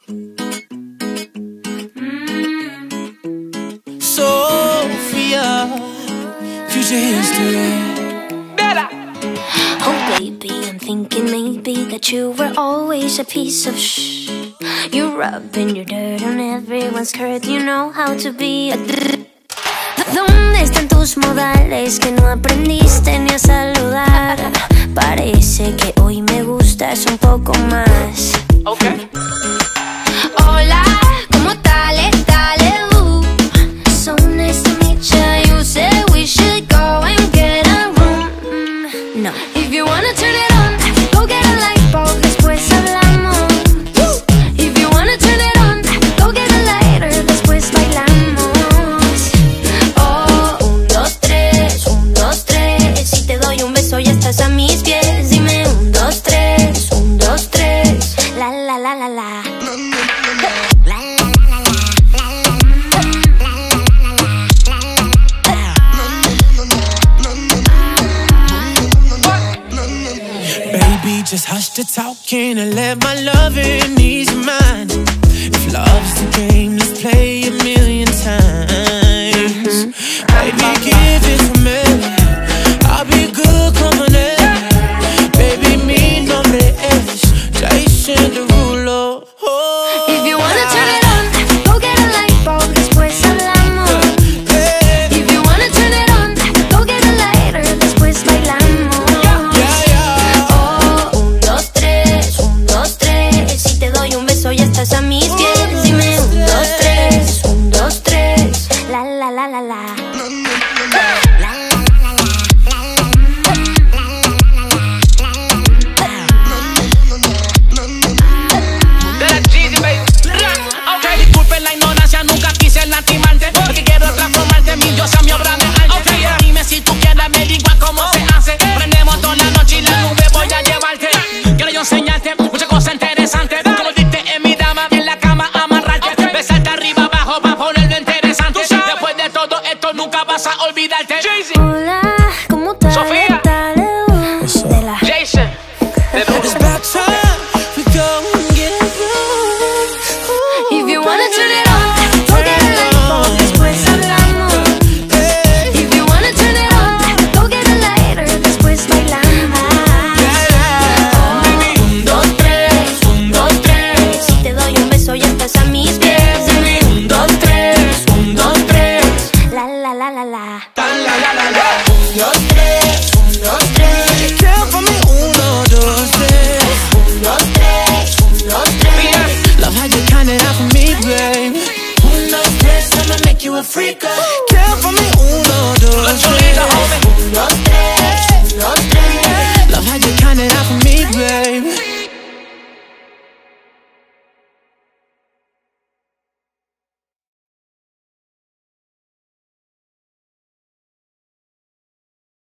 Sophia, future history. Bella. Oh baby, I'm thinking maybe that you were always a piece of shh. You're rubbing your dirt on everyone's skirt. You know how to be a ¿Dónde están tus modales que no aprendiste ni a saludar? Parece que hoy me gustas un poco más. Okay. Hola, ¿cómo tal? So nice to meet you. You said we should go and get a room. No. If you wanna turn it on, go get a light bulb, después hablamos. If you wanna turn it on, go get a lighter, después bailamos. Oh, 1, 2, 3, 1, 2, 3. Si te doy un beso ya estás a mis pies. Dime 1, 2, 3, 1, 2, 3. La la la la la. Just hush the talking and let my loving ease your mind. If love's the game, let's play a million times. Baby, give it to me. I'll be good, come on in. Baby, mi nombre es Jason Derulo. Oh, if you wanna turn it on, go get a light bulb, después hablamos. If you wanna turn it on, go get a lighter, después bailamos. Ya estás a mis pies, dime 1, 2, 3, 1, 2, 3, la la la la la. Disculpen la ignorancia, nunca quise lastimarte, porque quiero transformarte mi diosa, mi obra de arte. Dime si tú quieres averiguar cómo se hace. Prendemos toda la noche y la nube voy a llevarte. Quiero yo enseñarte muchas cosas interesantes. Nunca vas a olvidarte. Hola, ¿cómo tal? Sofía. Jason. It's about time we go and get a room. If you wanna turn it on, go get a light bulb, después hablamos. If you wanna turn it on, go get a lighter, después bailamos. 1, 2, 3, 1, 2, 3. Si te doy un beso ya estás a mis pies. 1, 2, 3, 1, 2, 3. La la la la la. 1, 2, 3, 1, 2, 3. Count for me, 1, 2, 3. 1, 2, 3, 1, 2, 3. Love how you count it out for me, babe. 1, 2, 3, I'ma make you a freak. Count for me, 1, 2, 3. 1, 2, 3.